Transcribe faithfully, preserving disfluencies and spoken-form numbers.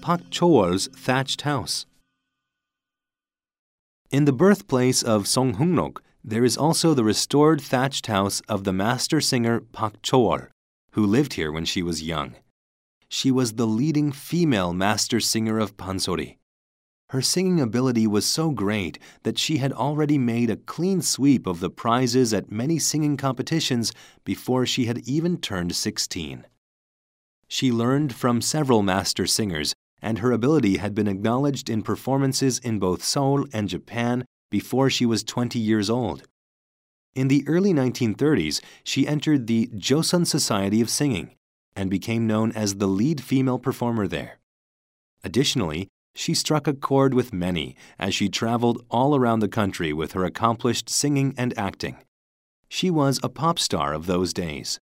Pak Chowol's thatched house. In the birthplace of Songhungnok, there is also the restored thatched house of the master singer Pak Chowol, who lived here when she was young. She was the leading female master singer of Pansori. Her singing ability was so great that she had already made a clean sweep of the prizes at many singing competitions before she had even turned sixteen. She learned from several master singers, and her ability had been acknowledged in performances in both Seoul and Japan before she was twenty years old. In the early nineteen thirties, she entered the Joseon Society of Singing and became known as the lead female performer there. Additionally, she struck a chord with many as she traveled all around the country with her accomplished singing and acting. She was a pop star of those days.